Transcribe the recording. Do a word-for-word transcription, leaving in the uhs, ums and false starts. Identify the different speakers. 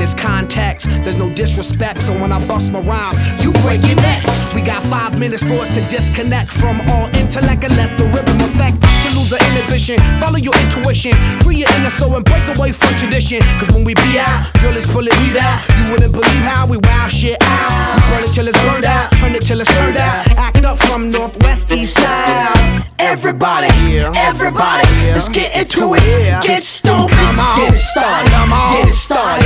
Speaker 1: it's context. There's no disrespect, so when I bust my rhyme, you break your necks. We got five minutes for us to disconnect from all intellect and let the rhythm affect. To lose our inhibition, follow your intuition, free your inner soul and break away from tradition. Cause when we be out, girl, it's pulling me out. You wouldn't believe how we wow shit out. We burn it till it's burned out, turn it till it's turned out. Act up from northwest, east side.
Speaker 2: Everybody, everybody, let's get into it. Get stoned,
Speaker 1: Come on.
Speaker 2: get it started,
Speaker 1: Come on.
Speaker 2: get it started.